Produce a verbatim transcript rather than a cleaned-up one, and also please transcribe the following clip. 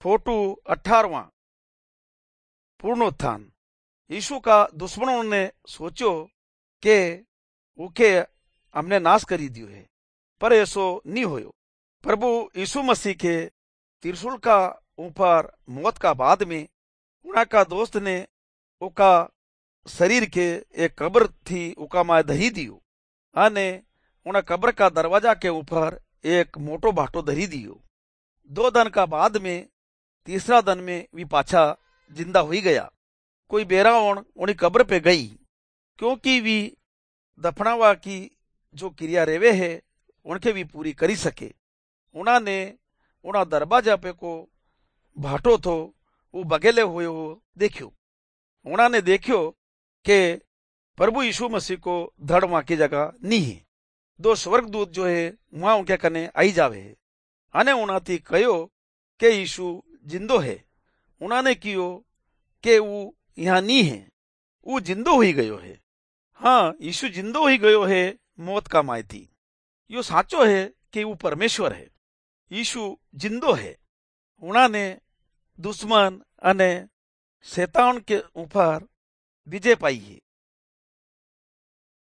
Photo अठारवा पूर्णोत्थान। यीशु का दुश्मनों ने सोचो के उके हमने नाश करी दियो है, पर ऐसो नहीं होयो। प्रभु यीशु मसीह के त्रिशूल का ऊपर मौत का बाद में उना का दोस्त ने उका शरीर के एक कब्र थी उका माय धरी दियो अने उना कब्र का दरवाजा के ऊपर एक मोटो भाटो धरी दियो। दो दिन का बाद में तीसरा दिन में वी पाछा जिंदा हुई गया। कोई बेरावण उनी कब्र पे गई, क्योंकि वी दफनावा की जो क्रिया रेवे है उनके भी पूरी करी सके। उन्होंने उना दरवाजा पे को भाटो थो वो बगेले हुए हो देखियो। उन्होंने देखियो के प्रभु यीशु मसीह को धड़ वहां की जगह नहीं है। दो स्वर्गदूत जो है वहां उनके कने आई जावे है अने उन्हाती कहो के यीशु जिंदो है। उन्होंने कियो के वो यहाँ नहीं है, वो जिंदो हुई गयो है। हाँ, यीशु जिंदो हुई गयो है मौत का मायती। यो साचो है कि वो परमेश्वर है। यीशु जिंदो है। उन्होंने दुश्मन अने शैतान के ऊपर विजय पाई है।